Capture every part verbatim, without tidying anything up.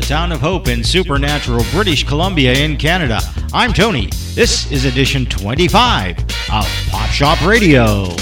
town of Hope in supernatural British Columbia in Canada. I'm Tony. This is edition twenty-five of Pop Shop Radio.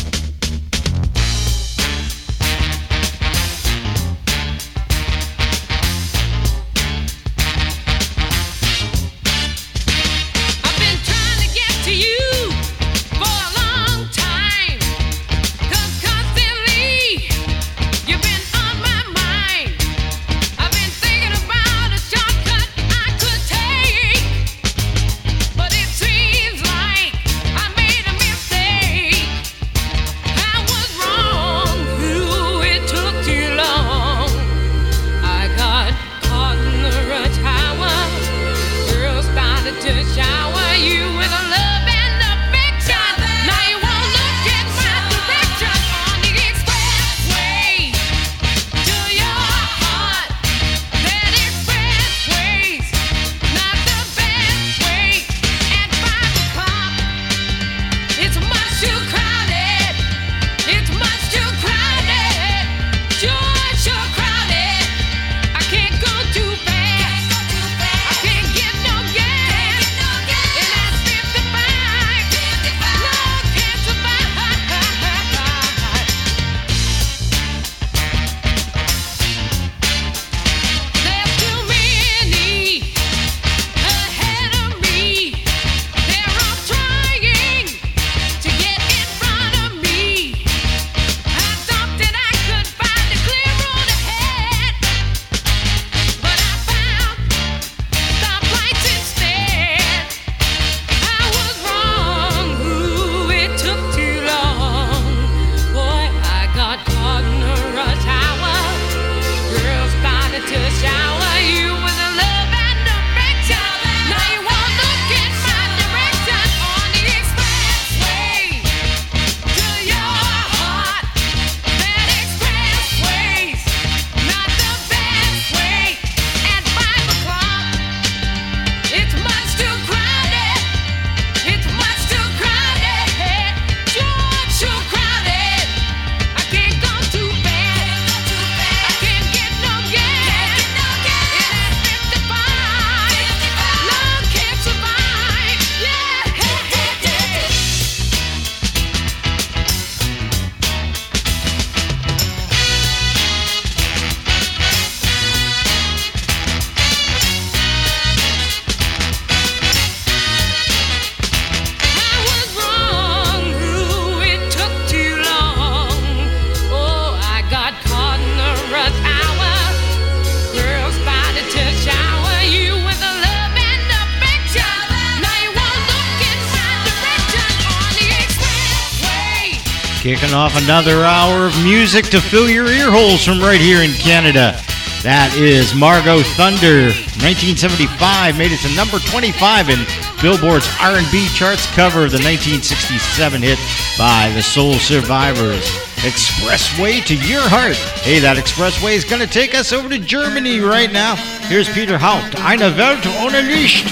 Kicking off another hour of music to fill your ear holes from right here in Canada. That is Margot Thunder. nineteen seventy-five made it to number twenty-five in Billboard's R and B charts cover of the nineteen sixty-seven hit by the Soul Survivors. Expressway to Your Heart. Hey, that expressway is going to take us over to Germany right now. Here's Peter Haupt. Eine Welt ohne Licht.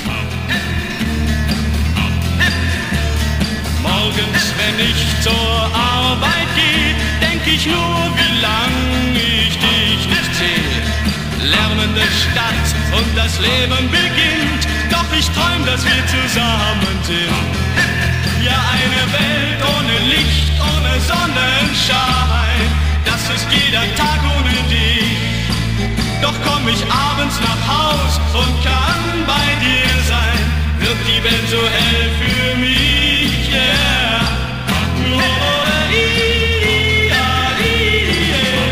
Morgens, wenn ich zur Arbeit gehe, denk ich nur, wie lang ich dich nicht sehe. Lärmende Stadt und das Leben beginnt, doch ich träum, dass wir zusammen sind. Ja, eine Welt ohne Licht, ohne Sonnenschein, das ist jeder Tag ohne dich. Doch komm ich abends nach Haus und kann bei dir sein, wird die Welt so hell für mich, yeah. Oh, ia, ia.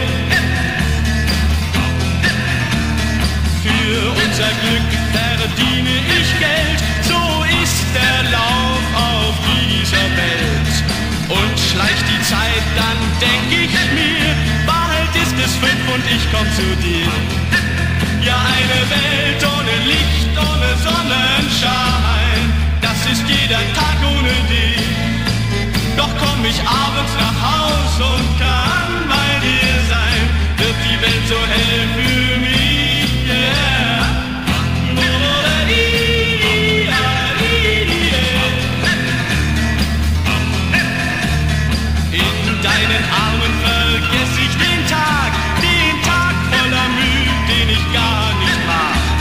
Für unser Glück verdiene ich Geld, so ist der Lauf auf dieser Welt. Und schleicht die Zeit, dann denk ich mir, bald ist es fünf und ich komm zu dir. Ja, eine Welt ohne Licht, ohne Sonnenschein, das ist jeder Tag ohne dich. Doch komm ich abends nach Haus und kann bei dir sein, wird die Welt so hell für mich, yeah. In deinen Armen vergess ich den Tag, den Tag voller Mühe, den ich gar nicht mag.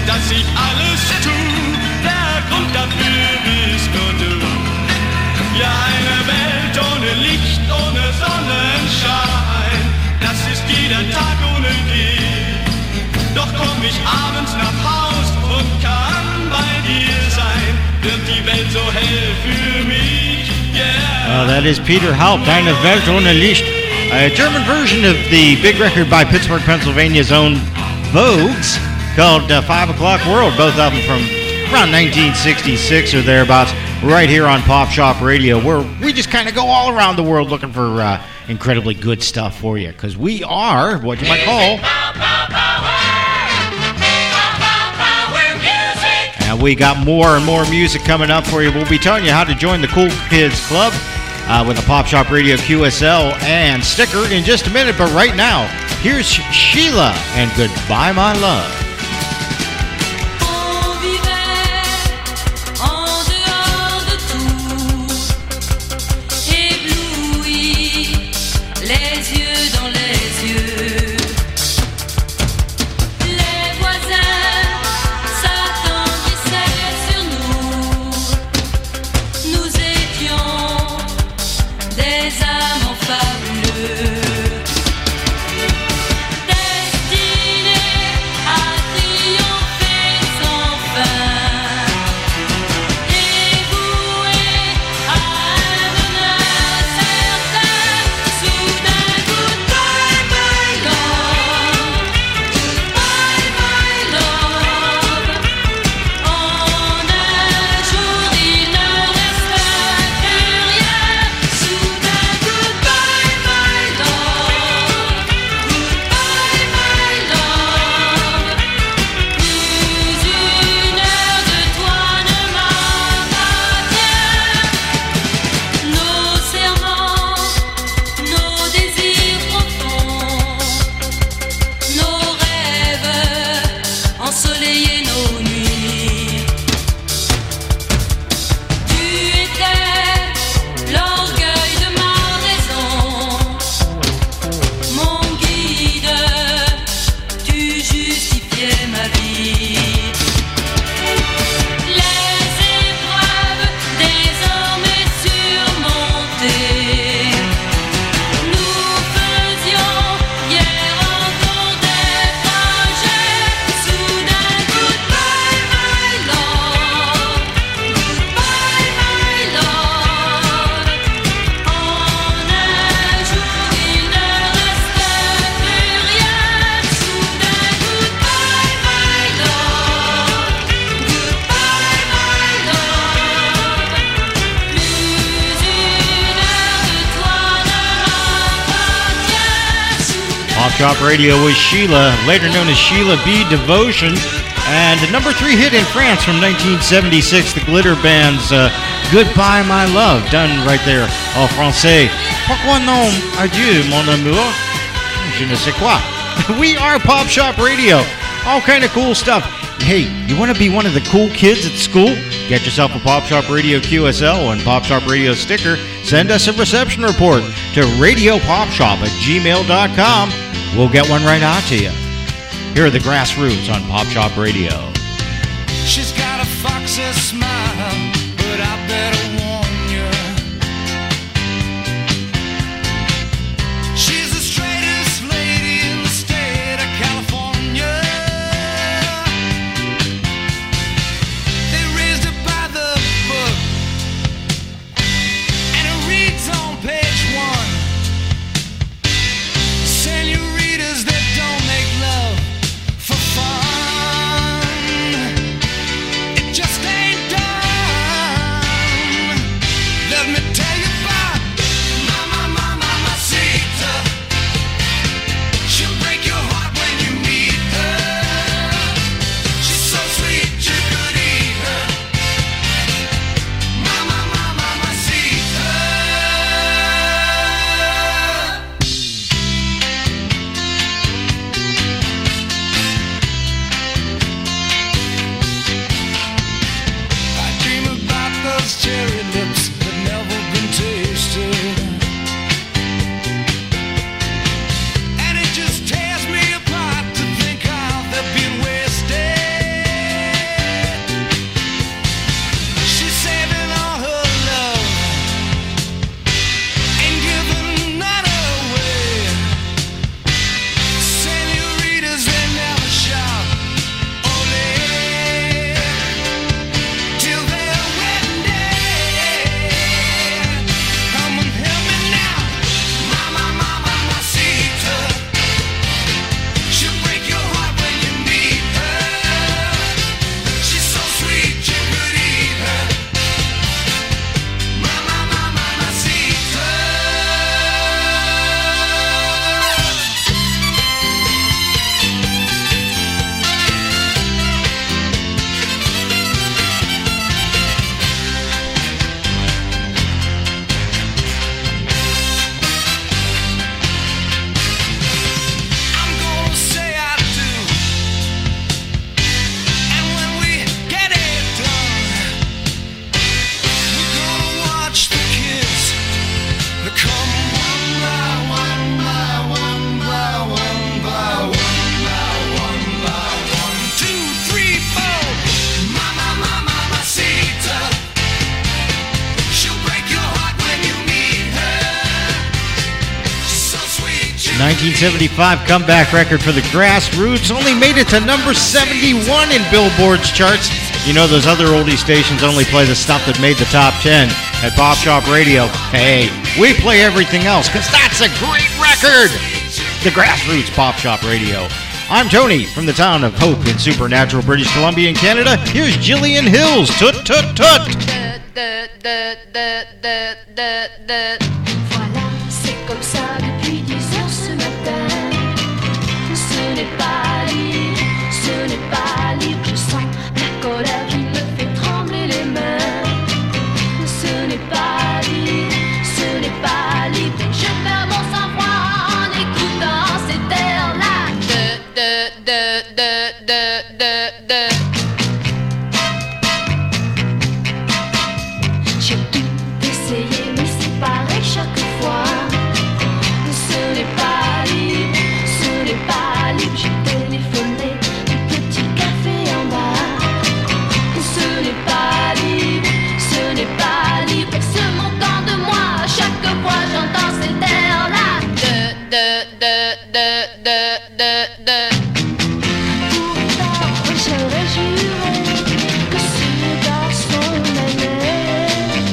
dass ich alles tu. Der Grund dafür bist nur du. Ja, eine Welt ohne Licht, ohne Sonnenschein, das ist jeder Tag ohne dich. Doch komm ich abends nach Haus und kann bei dir sein, wird die Welt so hell für mich, yeah. Uh, that is Peter Haupt, Eine Welt ohne Licht, a German version of the big record by Pittsburgh, Pennsylvania's own Vogues, called uh, Five O'Clock World, both of them from around nineteen sixty-six or thereabouts, right here on Pop Shop Radio, where we just kind of go all around the world looking for uh, incredibly good stuff for you, because we are what you might call... And we got more and more music coming up for you. We'll be telling you how to join the Cool Kids Club uh, with a Pop Shop Radio Q S L and sticker in just a minute. But right now, here's Sheila and Goodbye My Love. Shop Radio with Sheila, later known as Sheila B. Devotion, and a number three hit in France from nineteen seventy-six, the Glitter Band's uh, Goodbye My Love, done right there en français. Pourquoi non, adieu mon amour, je ne sais quoi. We are Pop Shop Radio, all kind of cool stuff. Hey, you want to be one of the cool kids at school? Get yourself a Pop Shop Radio Q S L and Pop Shop Radio sticker. Send us a reception report to radiopopshop at gmail dot com. We'll get one right out to you. Here are the Grassroots on Pop Shop Radio. She's got a foxy smile, but I better warn you. She's the straightest lady in the state of California. They raised her by the book, and it reads on page one. Senoritas that don't make love for fun, it just ain't done. nineteen seventy-five comeback record for the Grassroots. Only made it to number seventy-one in Billboard's charts. You know those other oldie stations only play the stuff that made the top ten. At Pop Shop Radio, hey, we play everything else because that's a great record. The Grassroots Pop Shop Radio. I'm Tony from the town of Hope in supernatural British Columbia in Canada. Here's Jillian Hills. Tut, tut, tut. Voilà, c'est comme ça depuis dix heures ce matin. Ce n'est pas libre, ce n'est pas libre. Je sens la colère qui me fait trembler les mains. Ce n'est pas libre, ce n'est pas libre. Je perds mon sang-froid en écoutant cet air-là. De, de, de, de, de, de, de. J'ai tout essayé, mais c'est pareil chaque fois. Ce n'est pas libre, ce n'est pas libre. J'ai téléphoné du petit café en bas. Ce n'est pas libre, ce n'est pas libre. Et se moquant de moi, chaque fois j'entends cet air-là. De, de, de, de, de, de, de. Pourtant, j'aurais juré que ce garçon m'aimait.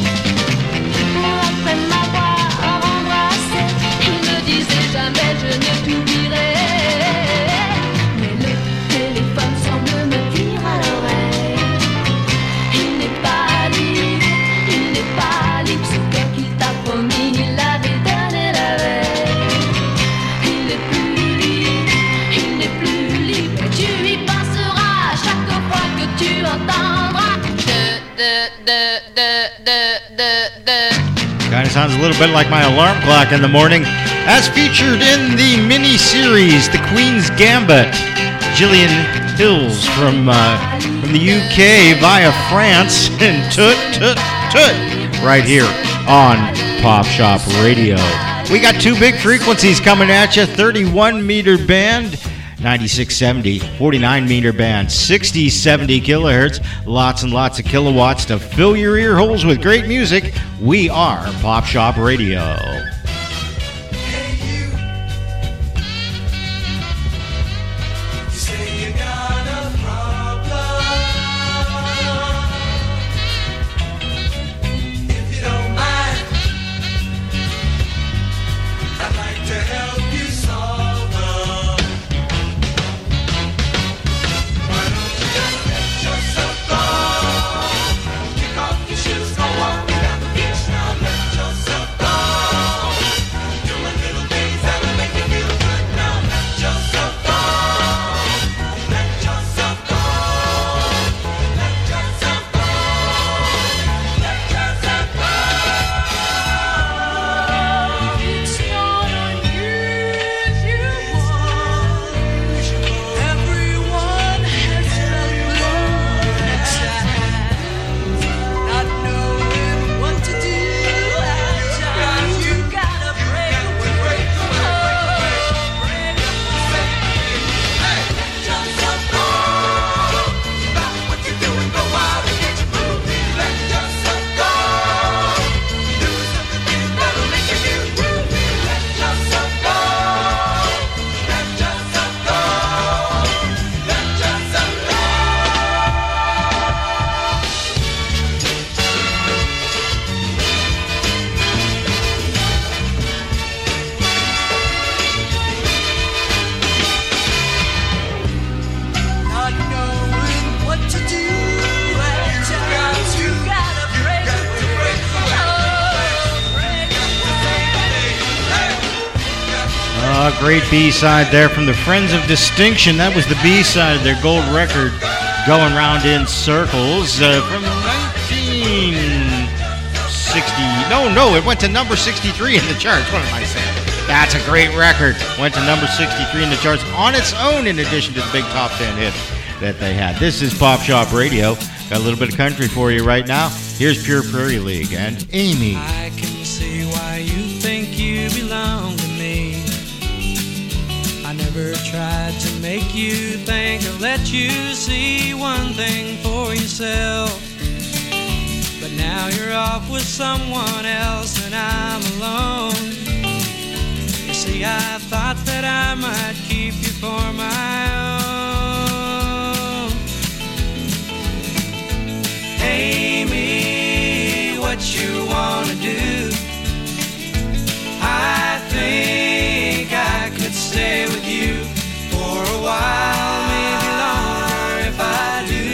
Après m'avoir embrassé, il ne disait jamais je ne t'oublierai. Mais le téléphone semble me dire à l'oreille: il n'est pas libre, il n'est pas libre. Ce cœur qu'il t'a promis, il l'avait donné la veille. Il n'est plus libre, il n'est plus libre. Et tu y penseras chaque fois que tu entendras de, de, de, de, de, de, de. Kind of sounds a little bit like my alarm clock in the morning. As featured in the mini-series, The Queen's Gambit, Jillian Hills from uh, from the U K via France, and Tut Tut Tut right here on Pop Shop Radio. We got two big frequencies coming at you, thirty-one meter band, ninety-six seventy, forty-nine meter band, sixty seventy kilohertz, lots and lots of kilowatts to fill your ear holes with great music. We are Pop Shop Radio. A great B-side there from the Friends of Distinction. That was the B-side of their gold record, Going Round in Circles, uh, from nineteen sixty. No, no, it went to number sixty-three in the charts. What am I saying? That's a great record. Went to number sixty-three in the charts on its own, in addition to the big top ten hit that they had. This is Pop Shop Radio. Got a little bit of country for you right now. Here's Pure Prairie League and Amy. I can see why you think you belong to me. I never tried to make you think or let you see one thing for yourself. But now you're off with someone else and I'm alone. You see, Maybe I thought that I might keep you for my own. Amy, what you wanna do? I think I could stay with you for a while, maybe longer if I do.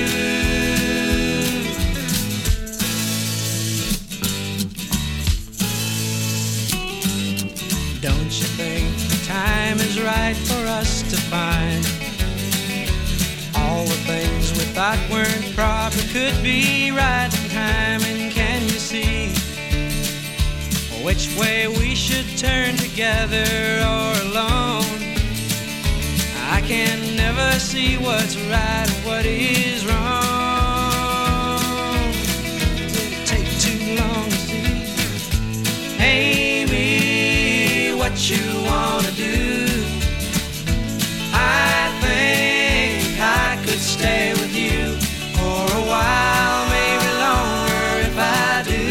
Don't you think the time is right for us to find all the things we thought weren't proper could be right in time? And can you see which way we should turn, together or alone? I can never see what's right and what is wrong. Did it take too long to see? Amy, what you wanna do? I think I could stay with you for a while, maybe longer if I do.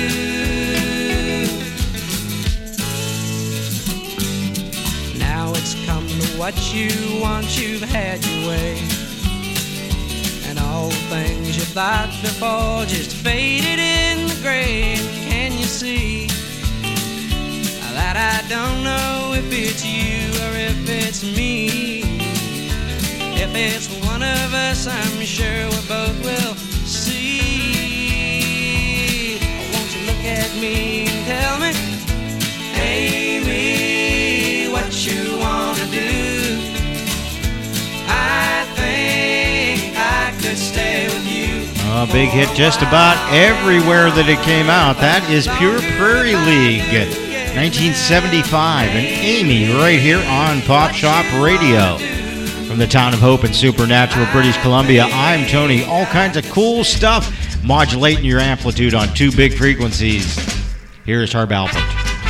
Now it's come to what you want, you've had your way, and all the things you thought before just faded in the gray. Can you see that I don't know if it's you or if it's me? If it's one of us, I'm sure we both will see. Won't you look at me and tell me, Amy, what you wanna do? I think I could stay with you. A big hit just about everywhere that it came out. That is Pure Prairie League, nineteen seventy-five, and Amy right here on Pop Shop Radio. From the town of Hope in Supernatural, British Columbia, I'm Tony. All kinds of cool stuff, modulating your amplitude on two big frequencies. Here's Herb Alpert.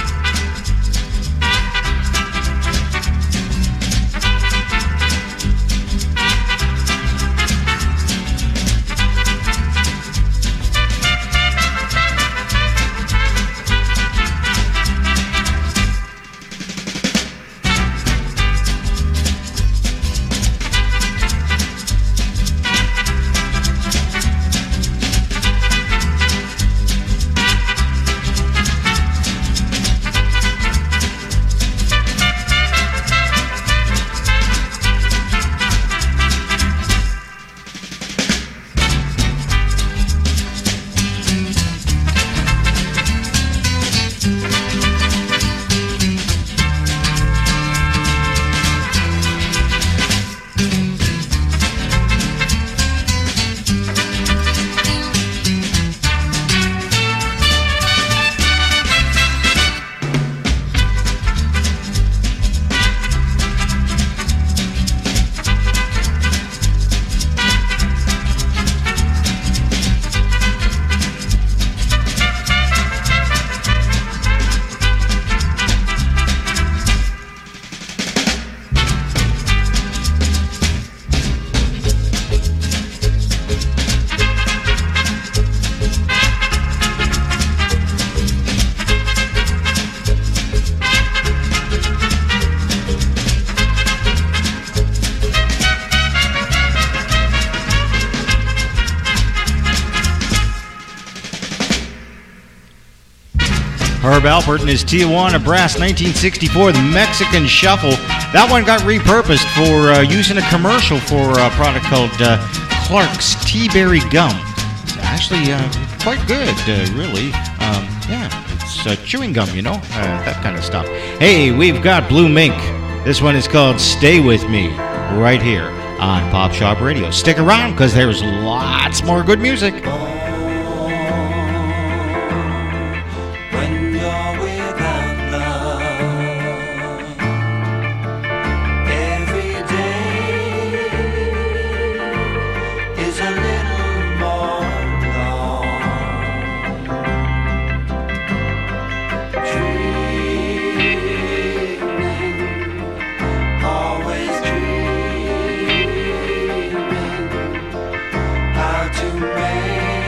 Herb Alpert and his Tijuana Brass, nineteen sixty-four, the Mexican Shuffle. That one got repurposed for uh, use in a commercial for a product called uh, Clark's Tea Berry Gum. It's actually uh, quite good, uh, really. Um, yeah, it's uh, chewing gum, you know, uh, that kind of stuff. Hey, we've got Blue Mink. This one is called Stay With Me, right here on Pop Shop Radio. Stick around, because there's lots more good music. To make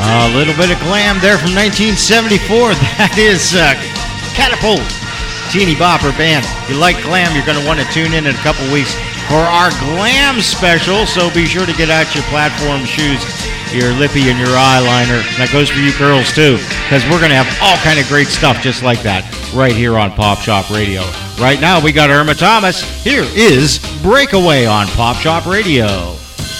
A little bit of glam there from nineteen seventy-four. That is uh, Catapult, Teeny Bopper Band. If you like glam, you're going to want to tune in in a couple weeks for our glam special. So be sure to get out your platform shoes, your lippy, and your eyeliner. That goes for you girls too, because we're going to have all kind of great stuff just like that right here on Pop Shop Radio. Right now, we got Irma Thomas. Here is Breakaway on Pop Shop Radio.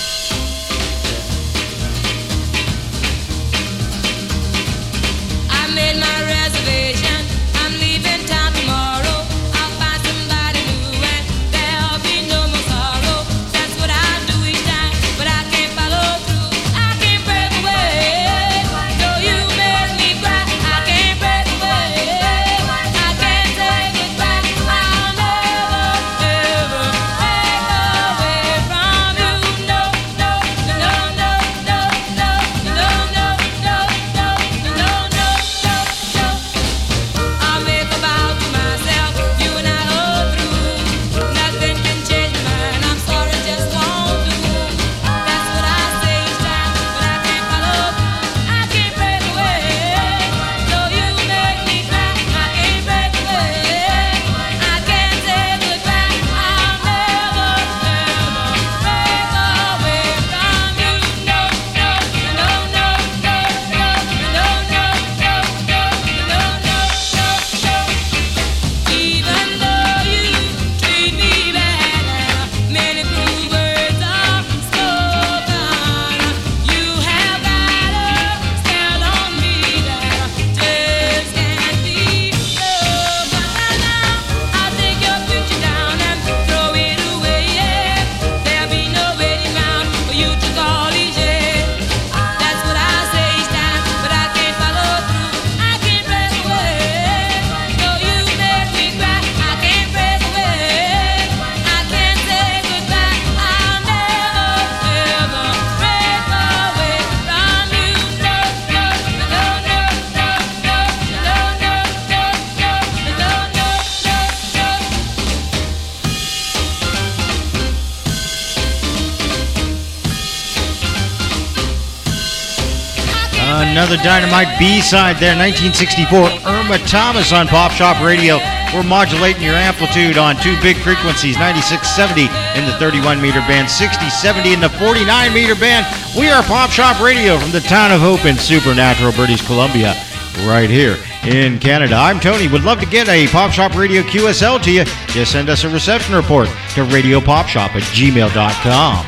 Another dynamite B-side there, nineteen sixty-four, Irma Thomas on Pop Shop Radio. We're modulating your amplitude on two big frequencies, ninety-six seventy in the thirty-one meter band, sixty seventy in the forty-nine meter band. We are Pop Shop Radio from the town of Hope in Supernatural, British Columbia, right here in Canada. I'm Tony. Would love to get a Pop Shop Radio Q S L to you. Just send us a reception report to radiopopshop at gmail dot com.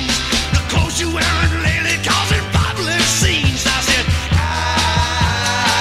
You wearing lately causing public scenes. I said, I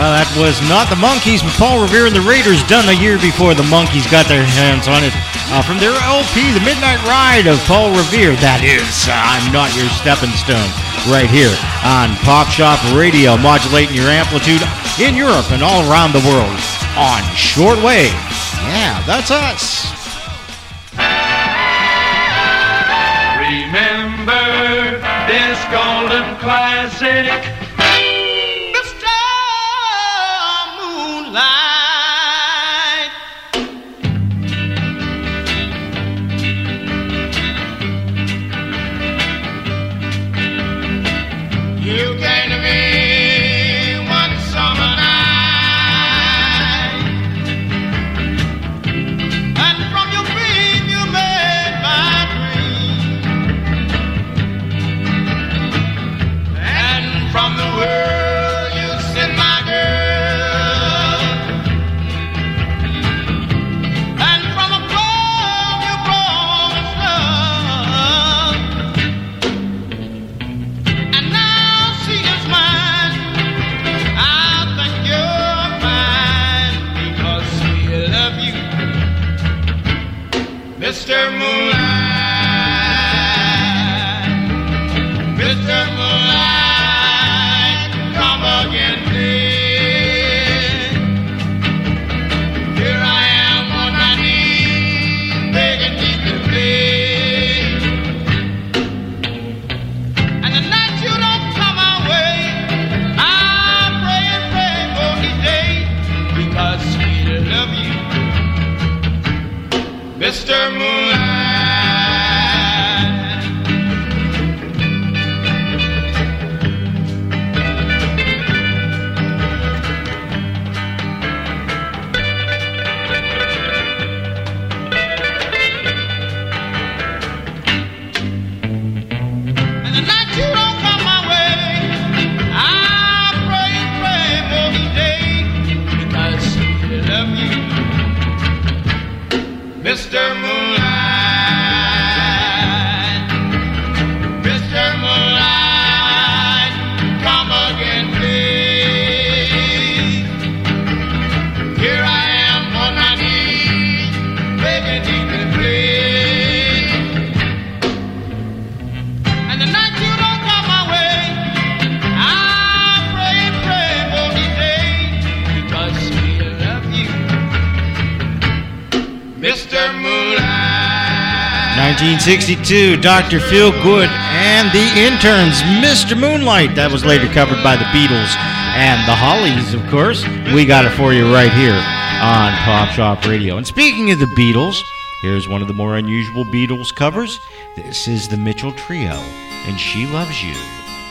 Well, that was not the Monkees, but Paul Revere and the Raiders, done a year before the Monkees got their hands on it. Uh, from their L P, The Midnight Ride of Paul Revere. That is uh, I'm Not Your Stepping Stone, right here on Pop Shop Radio, modulating your amplitude in Europe and all around the world on shortwave. Yeah, that's us. Remember this golden classic, Mister Moonlight. You came to me one summer night, and from your beam you made my dream, and from the world you sent my girl, and from above you promised love, and now she is mine. I think you're mine because we love you, Mister Moonlight. Mister Moonlight, come again, please. Here I am on my knees, begging you to please. And the night you don't come our way, I pray and pray for each day because we love you, Mister Moonlight. And the night you don't come my way, I pray and pray for each day because we love you, Mister Moonlight. Mister Moonlight, come again, please. Here I am on my knees, begging you to please. And the night you don't come my way, I pray and pray for each day because we love you, Mister Moonlight. nineteen sixty-two, Doctor Feelgood and the Interns, Mister Moonlight. That was later covered by the Beatles and the Hollies, of course. We got it for you right here on Pop Shop Radio. And speaking of the Beatles, here's one of the more unusual Beatles covers. This is the Mitchell Trio, and She Loves You.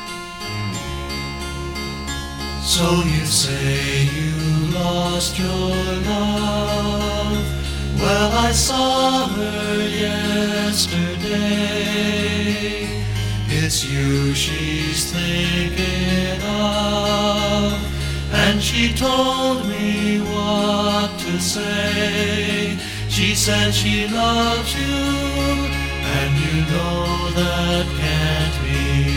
So you say you lost your love. Well, I saw her yesterday. It's you she's thinking of, and she told me what to say. She said she loves you, and you know that can't be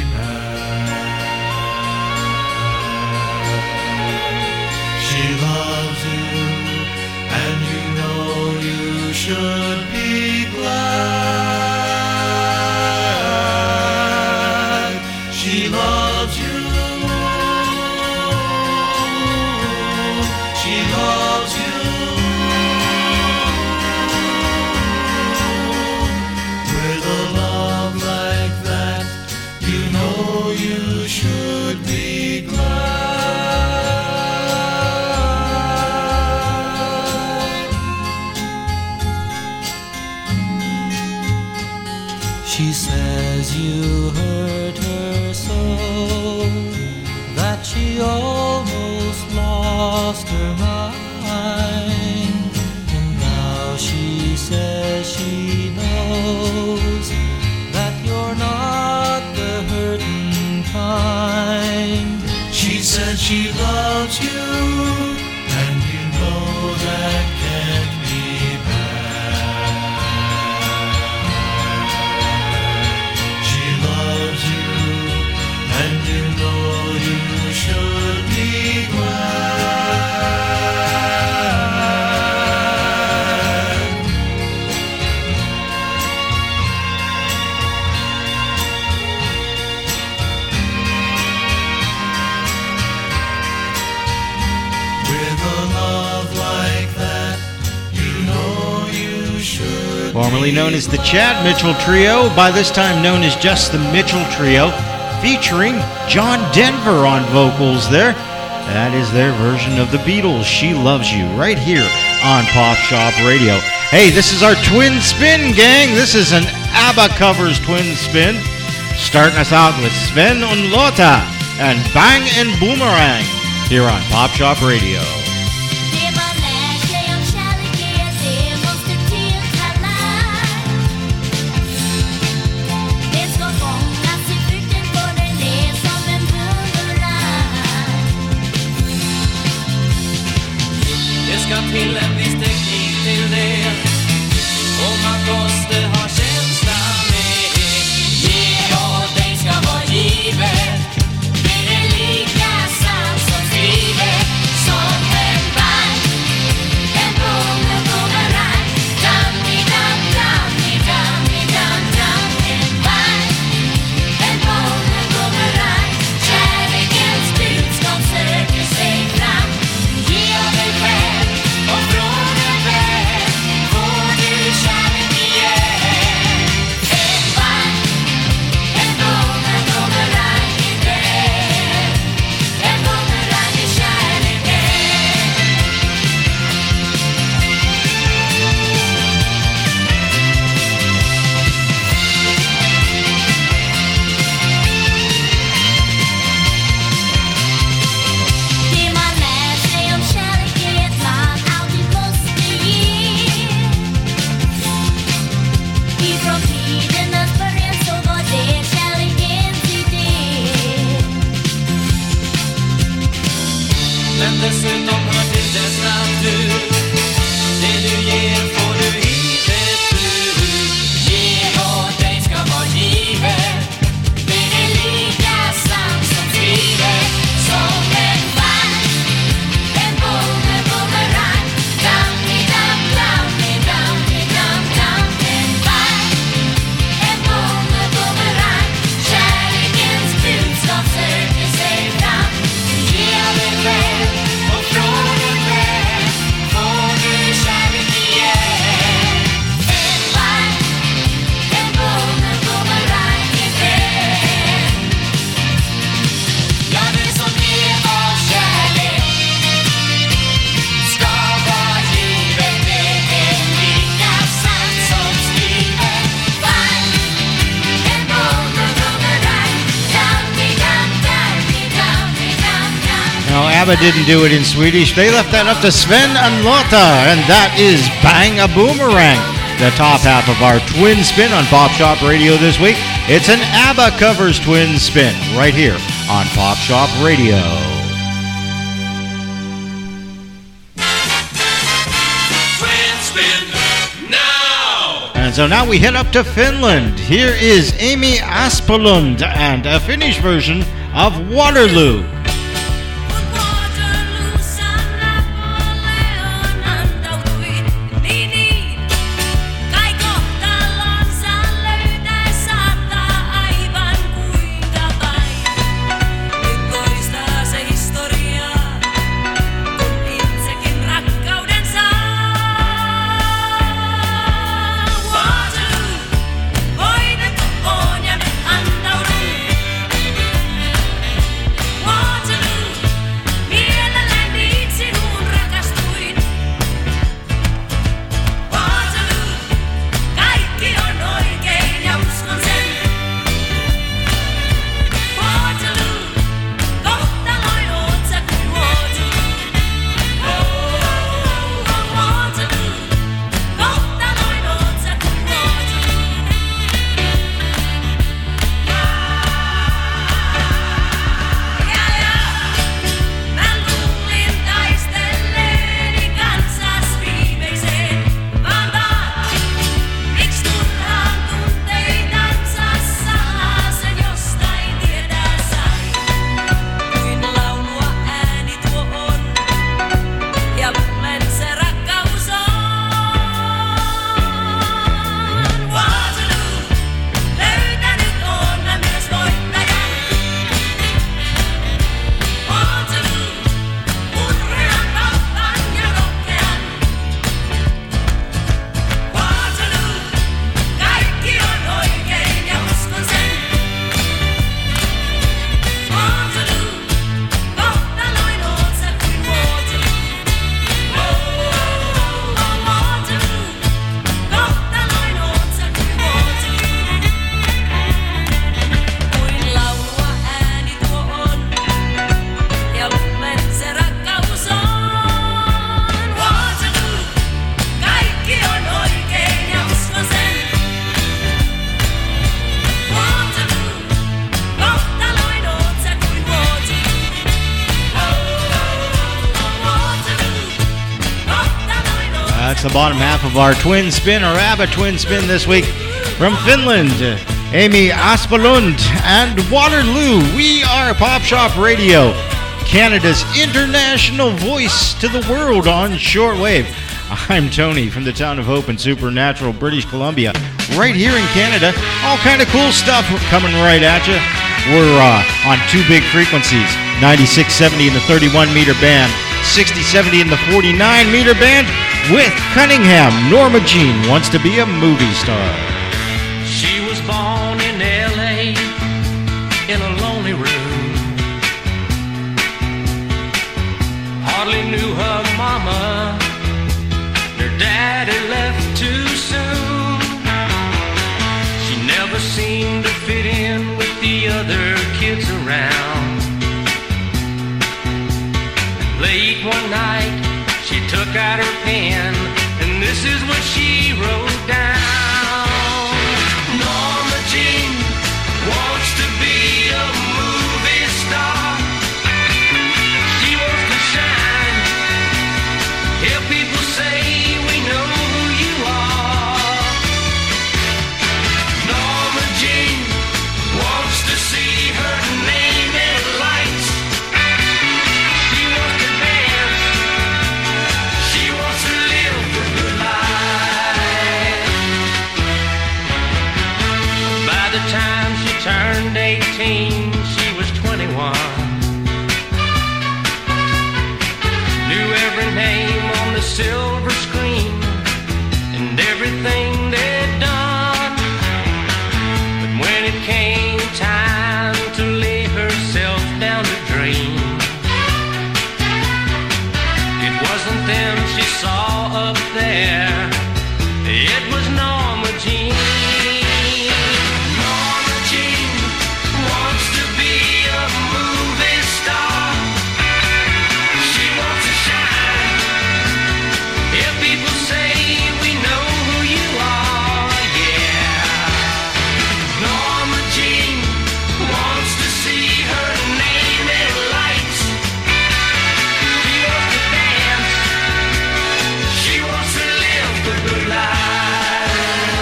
bad. She loves you, and you know you should be glad. She loves you. She loves you. With a love like that, you know you should be glad. She says you hurt her so that she almost lost her mind. And now she says she knows that you're not the hurting kind. She said she loves you, and you know that can't be bad. She loves you, and you know you should be glad. formerly known as the Chad Mitchell Trio, by this time known as just the Mitchell Trio, featuring John Denver on vocals there. That is their version of the Beatles' She Loves You, right here on Pop Shop Radio. Hey, this is our Twin Spin, gang. This is an ABBA covers Twin Spin. Starting us out with Sven und Lotta and Bang and Boomerang here on Pop Shop Radio. Till en viss teknik till det, och man måste ha känsla med. Ge och dig ska vara givet, blir det lika sant som skrivet. Som en bank, en bom, en boomerang. Dammi, dam, dammi, dammi, dam, dam. En bank, en bom, en boomerang. Kärlekens budskap söker sig fram. Ge av dig själv. Och från en vän får du kärlek igen. En bank, en bom, en boomerang i den. En boomerang i kärleken. Det man lär sig om kärlek är att man alltid måste ge. Ifrån tidernas början så var det kärlekens idé. Men dessutom hör till dess natur, det du ger får du hitet ut. Ge och dig ska vara givet, blir det lika sant som skrivet. Som en bank, en bom, en boomerang. Dammi, dam, dammi, dammi, dam, dam. En bank, en bom, en boomerang. Kärlekens budskap söker sig fram. Ge av dig själv och från en vän får du kärlek igen. En bank, en bom, en boomerang i den. Ja, det som ger av kärlek ska vara givet. Det är lika sant som skrivet. Bank, en bom, en boomerang. Dammi, dam, dammi, dammi, dam, dam. Now, ABBA didn't do it in Swedish. They left that up to Sven and Lotta, and that is Bang a Boomerang, the top half of our Twin Spin on Pop Shop Radio this week. It's an ABBA covers Twin Spin right here on Pop Shop Radio. Twin Spin now! And so now we head up to Finland. Here is Amy Aspelund and a Finnish version of Waterloo. Kun Waterloossa Napoleon antautui, niin niin. Kai kohtalonsa löytää saattaa aivan kuinka vain. Nyt toistaa se historiaa, kun itsekin rakkauden saa. Waterloo, voitettu on ja nyt antaudun. Waterloo. the bottom half of our twin spin, or ABBA twin spin this week from Finland, Amy Aspelund and Waterloo. We are Pop Shop Radio, Canada's international voice to the world on shortwave. I'm Tony from the town of Hope in Supernatural, British Columbia, right here in Canada. All kind of cool stuff coming right at you. We're uh, on two big frequencies, ninety-six seventy in the thirty-one meter band, sixty seventy in the forty-nine meter band, with Cunningham. Norma Jean wants to be a movie star. She was born in L A in a lonely room. Hardly knew her mama. Her daddy left too soon. She never seemed to fit in with the other kids around. Late one night, she took out her pen, and this is what she wrote down. Norma Jean wants to be a movie star. She wants to shine, hear people say we know who you are. Norma Jean wants to see her name in lights. She wants to dance, she wants to live a good life. By the time she turned eighteen, she was twenty-one. Knew every name on the silver screen and everything they'd done. But when it came time to lay herself down to dream, it wasn't them she saw up there, it was Norma Jean. Norma Jean wants to be a movie star. She wants to shine, hear people say we know who you are, yeah. Norma Jean wants to see her name in lights. She wants to dance, she wants to live the good life.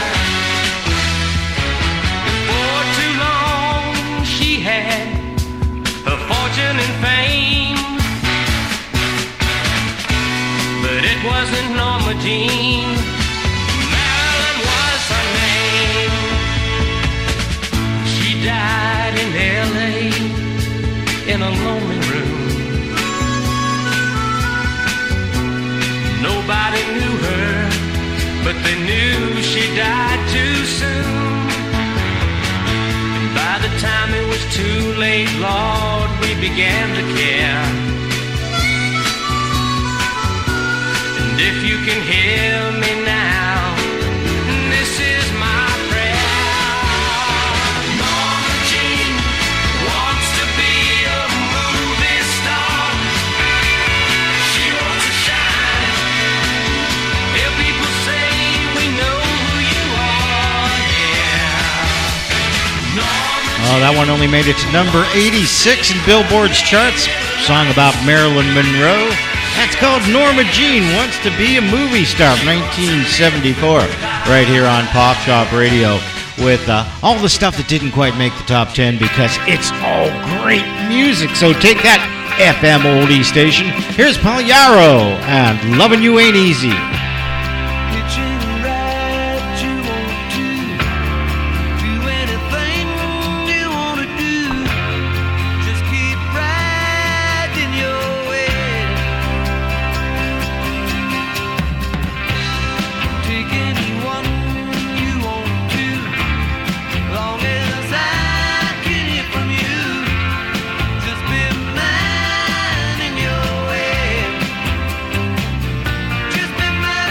Before too long she had her fortune and fame, but it wasn't Norma Jean. Marilyn was her name. She died in L A in a lonely room. Nobody knew her, but they knew she died too soon. And by the time it was too late, Lord, we began to care. And if you can hear me now, this is my prayer. Norma Jean wants to be a movie star. She wants to shine, hear people say we know who you are, yeah. Norma Oh, that one only made it to number eighty-six in Billboard's charts. Song about Marilyn Monroe. That's called Norma Jean Wants to Be a Movie Star, nineteen seventy-four, right here on Pop Shop Radio, with uh, all the stuff that didn't quite make the top ten because it's all great music. So take that, F M oldie station. Here's Paul Yarrow and Lovin' You Ain't Easy. Just be mine.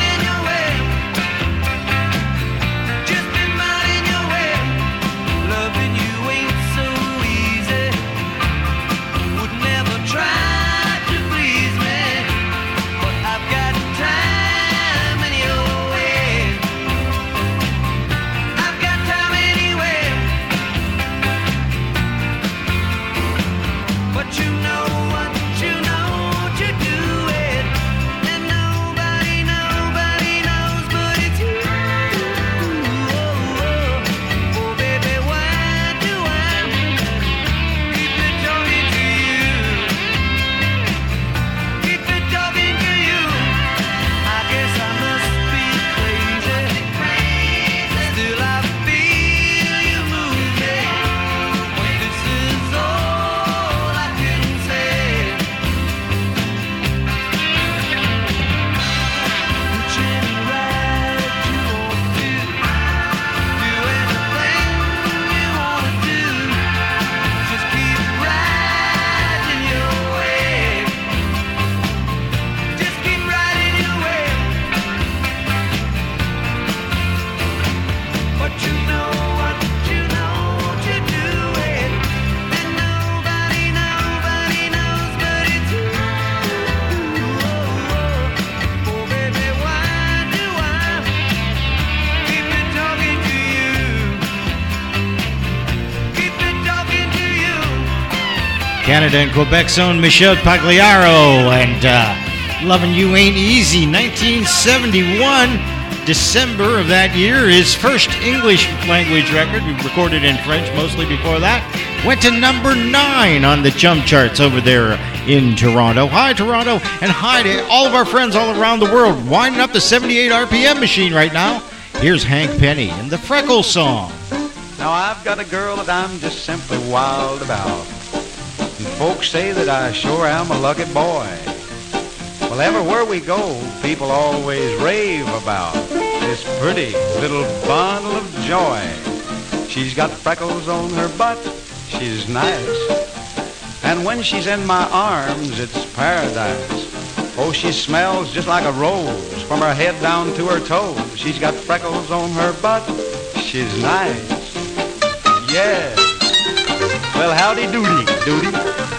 Canada and Quebec's own Michel Pagliaro, and uh, Lovin' You Ain't Easy, nineteen seventy-one, December of that year, his first English language record, recorded in French mostly before that, went to number nine on the jump charts over there in Toronto. Hi, Toronto, and hi to all of our friends all around the world, winding up the seventy-eight R P M machine right now. Here's Hank Penny and the Freckles Song. Now I've got a girl that I'm just simply wild about, and folks say that I sure am a lucky boy. Well, everywhere we go, people always rave about this pretty little bundle of joy. She's got freckles on her butt, she's nice, and when she's in my arms, it's paradise. Oh, she smells just like a rose from her head down to her toes. She's got freckles on her butt, she's nice. Yeah. Well, howdy doody, doody.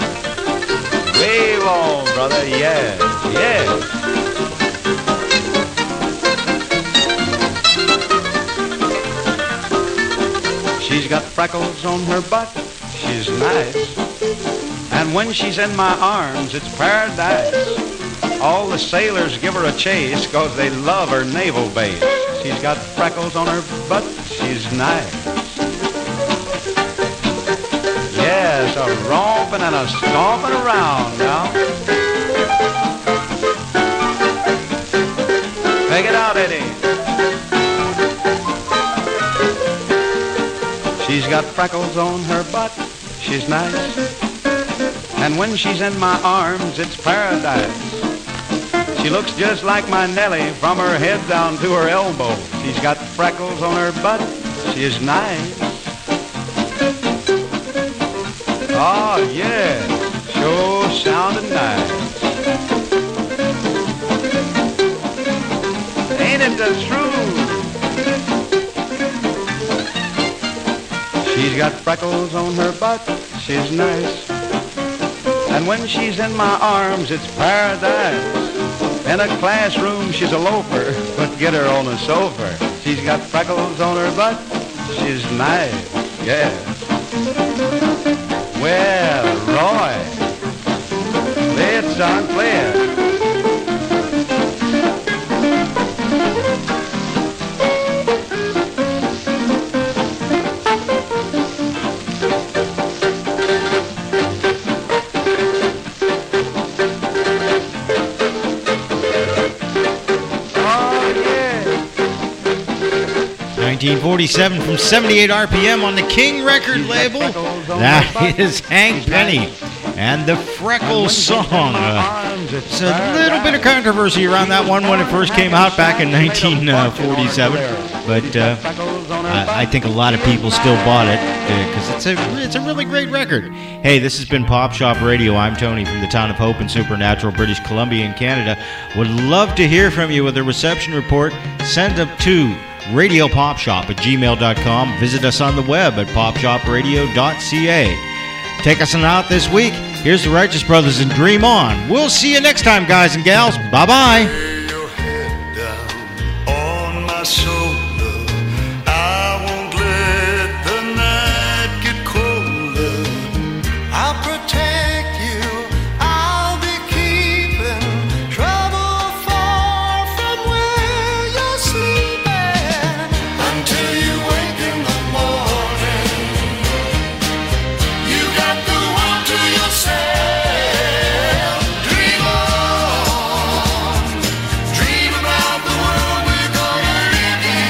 Wave on, brother, yeah, yeah. She's got freckles on her butt, she's nice, and when she's in my arms, it's paradise. All the sailors give her a chase 'cause they love her naval base. She's got freckles on her butt, she's nice. Yes, a romping and a stomping around now. Take it out, Eddie. She's got freckles on her butt, she's nice, and when she's in my arms, it's paradise. She looks just like my Nellie from her head down to her elbow. She's got freckles on her butt, she's nice. Oh, yeah, sure sounding nice. Ain't it the truth? She's got freckles on her butt, she's nice, and when she's in my arms, it's paradise. In a classroom, she's a loafer, but get her on a sofa. She's got freckles on her butt, she's nice, yeah. Well, Roy, play it, son, play it. nineteen forty-seven from seventy-eight R P M on the King record label. That is Hank Penny and the Freckles Song. Uh, it's a little bit of controversy around that one when it first came out back in nineteen forty-seven, but uh, I, I think a lot of people still bought it because uh, it's a it's a really great record. Hey, this has been Pop Shop Radio. I'm Tony from the town of Hope in Supernatural, British Columbia in Canada. Would love to hear from you with a reception report. Send them to radio pop shop at gmail dot com. Visit us on the web at pop shop radio dot c a. Take us on out this week. Here's the Righteous Brothers and Dream On. We'll see you next time, guys and gals. Bye-bye. Lay your head down on my shoulder. I won't let the night get colder. I'll protect you. I'll be keeping trouble far from where you're sleeping until you wake in the morning. You got the world to yourself. Dream on, dream about the world we're gonna live in.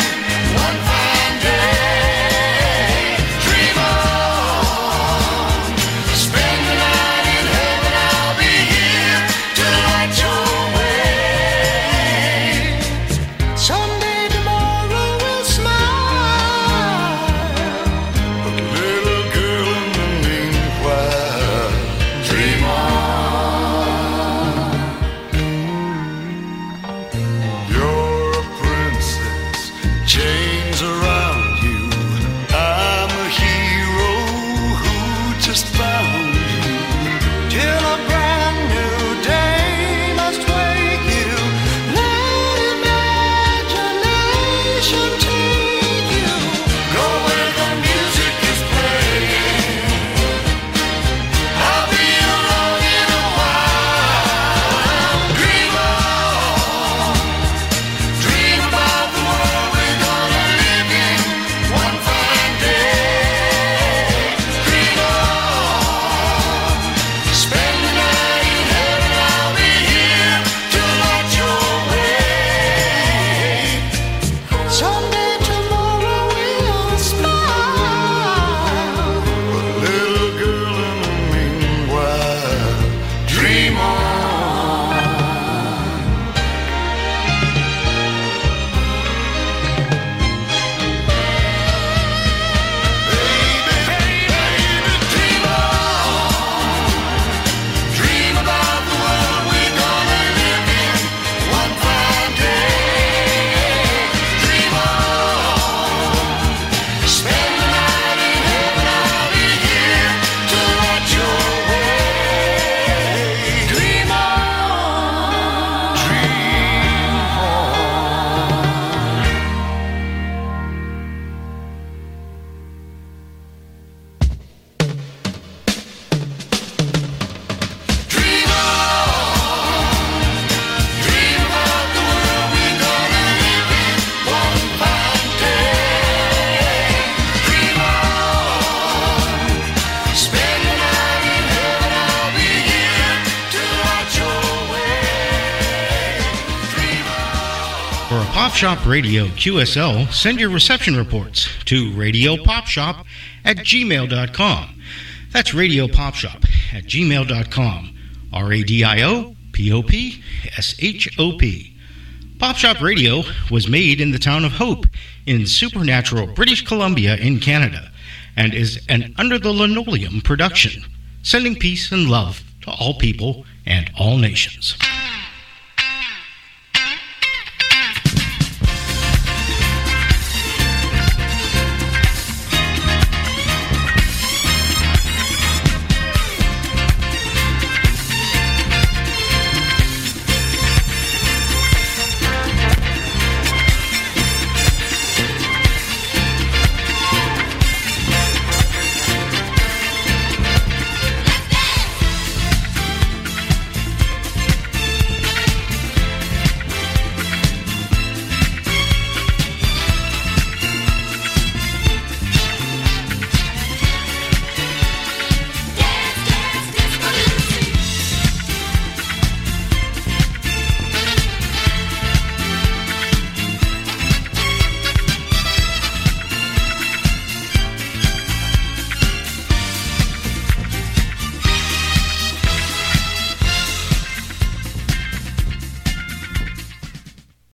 Pop Shop Radio Q S L, send your reception reports to radiopopshop at gmail dot com. That's radiopopshop at gmail dot com. R A D I O P O P S H O P. Pop Shop Radio was made in the town of Hope in Supernatural, British Columbia in Canada, and is an Under the Linoleum production, sending peace and love to all people and all nations.